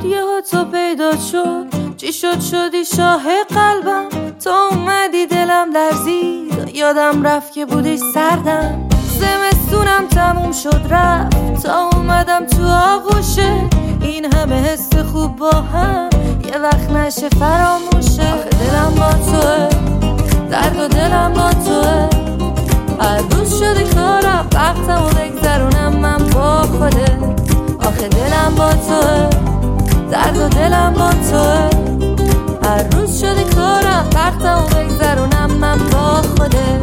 یهو تو پیدا شد، چی شد شدی شاه قلبم. تو اومدی دلم لرزید، یادم رفت که بودی سردم. زمستونم تموم شد رفت، تا اومدم تو آغوشه. این همه حس خوب با هم یه وقت نشه فراموشه. آخه دلم با توه، درد و دلم با توه. هر روز شده کارم وقتم و بگذرونم من با خوده. آخه دلم با توه، درد و دلم با توه. هر روز شده کارم وقتم و بگذرونم من با خوده.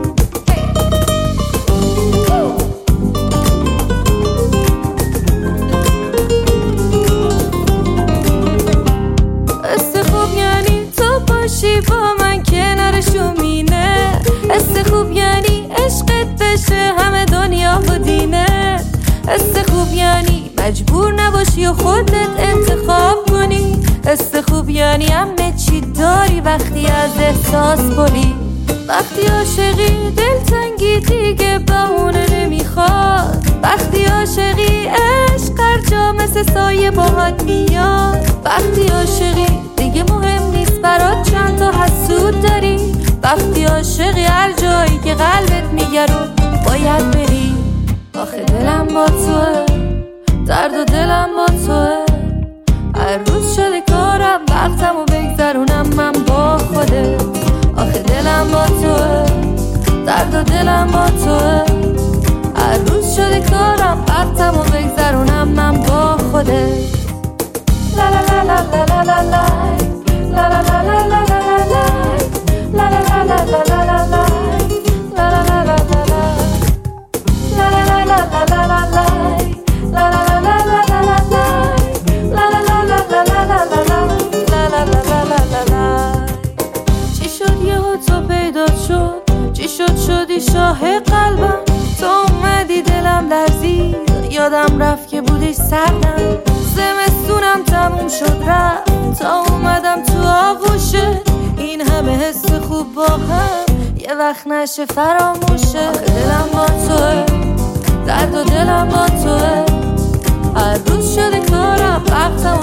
با من کنارشو مینه. حس خوب یعنی عشقت بشه همه دنیا و دینه. حس خوب یعنی مجبور نباشی و خودت انتخاب کنی. حس خوب یعنی همه چی داری وقتی از احساس بری. وقتی عاشقی دلتنگی دیگه بهونه نمیخواد. وقتی عاشقی عشق هر جا مثل سایه باهات میاد. وقتی عاشقی دیگه مهم نیست برات چند تا حسود داری. وقتی عاشقی هر جایی که قلبت میگه رو باید بری. آخه دلم با توه، درد و دلم با توه. هر روز شده کارم وقتم و بگذرونم من با خودت. آخه دلم با توه، درد و دلم با توه. هر روز شده کارم وقتم و بگذرونم من با خودت. لا لا لا لا لا لا لا لا لا لا لا لا لا لا لا لا لا لا لا. چی شد یهو تو پیدا شد، چی شد شدی شاه قلبم. تو اومدی دلم لرزید، یادم رفت که بودی سردم. زمستونم تموم شد رفت، تا اومدم تو آغوشه. این همه حس خوب با هم یه وقت نشه فراموشه. آخه دلم با توه، درد و دلم با توه. هر روز شده کارم وقتم